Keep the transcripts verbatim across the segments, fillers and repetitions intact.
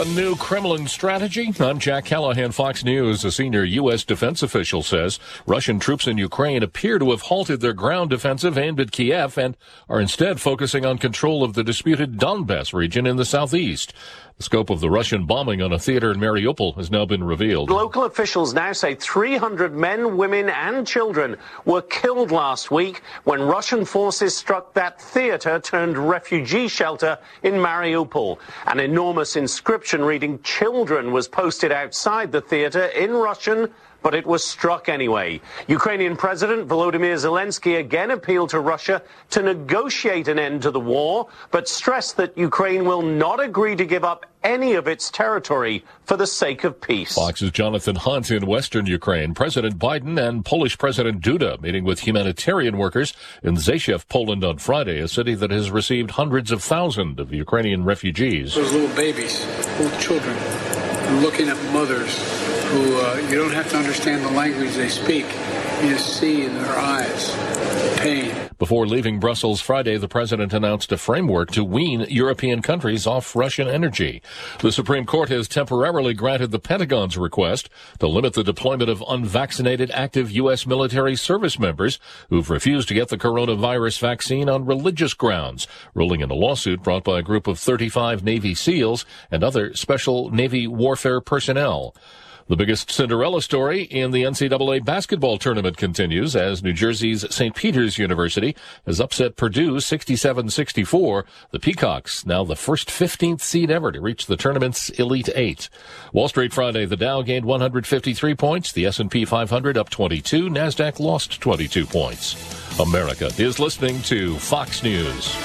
A new Kremlin strategy? I'm Jack Callahan, Fox News. A senior U S defense official says Russian troops in Ukraine appear to have halted their ground offensive aimed at Kiev and are instead focusing on control of the disputed Donbas region in the southeast. The scope of the Russian bombing on a theater in Mariupol has now been revealed. Local officials now say three hundred men, women and children were killed last week when Russian forces struck that theater turned refugee shelter in Mariupol. An enormous inscription reading "Children" was posted outside the theater in Russian, but it was struck anyway. Ukrainian President Volodymyr Zelensky again appealed to Russia to negotiate an end to the war, but stressed that Ukraine will not agree to give up any of its territory for the sake of peace. Fox's Jonathan Hunt in western Ukraine. President Biden and Polish President Duda meeting with humanitarian workers in Rzeszów, Poland on Friday, a city that has received hundreds of thousands of Ukrainian refugees. Those little babies, little children, looking at mothers who uh, you don't have to understand the language they speak. You just see in their eyes pain. Before leaving Brussels Friday, the president announced a framework to wean European countries off Russian energy. The Supreme Court has temporarily granted the Pentagon's request to limit the deployment of unvaccinated active U S military service members who've refused to get the coronavirus vaccine on religious grounds, ruling in a lawsuit brought by a group of thirty-five Navy SEALs and other special Navy warfare personnel. The biggest Cinderella story in the N C double A basketball tournament continues as New Jersey's Saint Peter's University has upset Purdue sixty-seven sixty-four. The Peacocks, now the first fifteenth seed ever to reach the tournament's Elite Eight. Wall Street Friday, the Dow gained one hundred fifty-three points, the S and P five hundred up twenty-two, NASDAQ lost twenty-two points. America is listening to Fox News.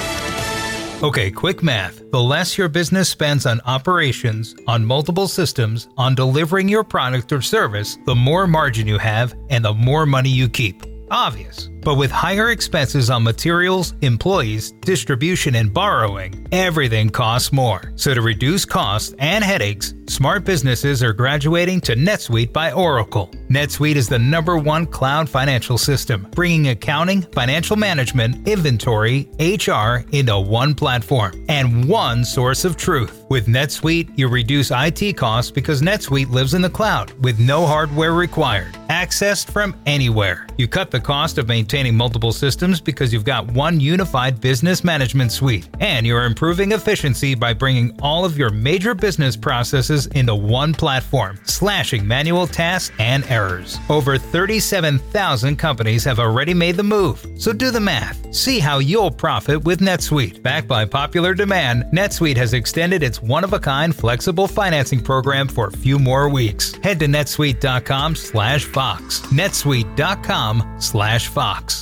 Okay, quick math. The less your business spends on operations, on multiple systems, on delivering your product or service, the more margin you have and the more money you keep. Obvious. But with higher expenses on materials, employees, distribution, and borrowing, everything costs more. So to reduce costs and headaches, smart businesses are graduating to NetSuite by Oracle. NetSuite is the number one cloud financial system, bringing accounting, financial management, inventory, H R into one platform and one source of truth. With NetSuite, you reduce I T costs because NetSuite lives in the cloud with no hardware required, accessed from anywhere. You cut the cost of maintaining multiple systems because you've got one unified business management suite, and you're improving efficiency by bringing all of your major business processes into one platform, slashing manual tasks and errors. Over thirty-seven thousand companies have already made the move, so do the math. See how you'll profit with NetSuite. Backed by popular demand, NetSuite has extended its one-of-a-kind flexible financing program for a few more weeks. Head to netsuite.com slash Fox. netsuite.com slash Fox.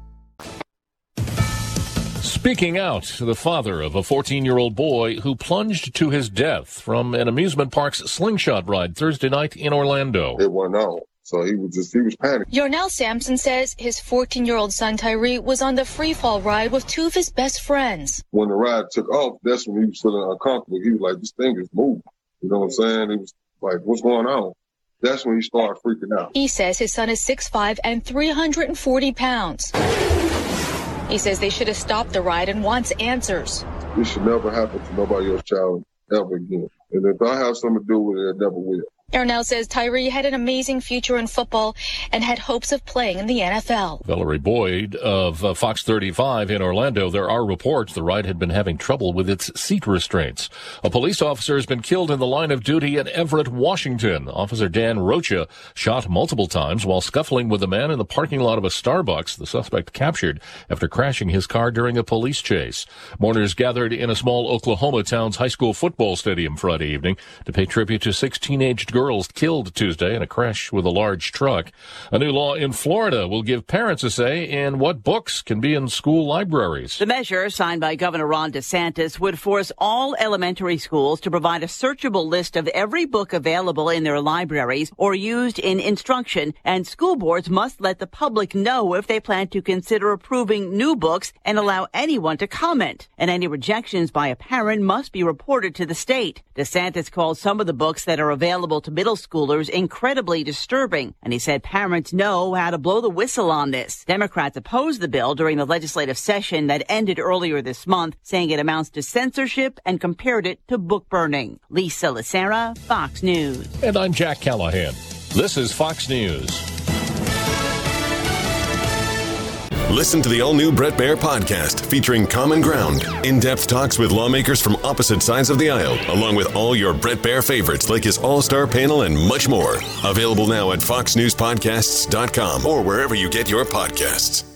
Speaking out, the father of a fourteen-year-old boy who plunged to his death from an amusement park's slingshot ride Thursday night in Orlando. It went on. So he was just, he was panicking. Yarnell Sampson says his fourteen-year-old son Tyree was on the free fall ride with two of his best friends. When the ride took off, that's when he was feeling uncomfortable. He was like, this thing is moving. You know what I'm saying? He was like, what's going on? That's when he started freaking out. He says his son is six foot five and three hundred forty pounds. He says they should have stopped the ride and wants answers. This should never happen to nobody else's child ever again. And if I have something to do with it, it never will. Yarnell says Tyree had an amazing future in football and had hopes of playing in the N F L. Valerie Boyd of uh, Fox thirty-five in Orlando. There are reports the ride had been having trouble with its seat restraints. A police officer has been killed in the line of duty at Everett, Washington. Officer Dan Rocha shot multiple times while scuffling with a man in the parking lot of a Starbucks. The suspect captured after crashing his car during a police chase. Mourners gathered in a small Oklahoma town's high school football stadium Friday evening to pay tribute to six teenaged girls girls killed Tuesday in a crash with a large truck. A new law in Florida will give parents a say in what books can be in school libraries. The measure, signed by Governor Ron DeSantis, would force all elementary schools to provide a searchable list of every book available in their libraries or used in instruction, and school boards must let the public know if they plan to consider approving new books and allow anyone to comment. And any rejections by a parent must be reported to the state. DeSantis calls some of the books that are available to to middle schoolers incredibly disturbing, and he said parents know how to blow the whistle on this. Democrats opposed the bill during the legislative session that ended earlier this month, saying it amounts to censorship and compared it to book burning. Lisa Lacera, Fox News. And I'm Jack Callahan. This is Fox News. Listen to the all-new Bret Baier podcast featuring Common Ground, in-depth talks with lawmakers from opposite sides of the aisle, along with all your Bret Baier favorites like his all-star panel and much more. Available now at fox news podcasts dot com or wherever you get your podcasts.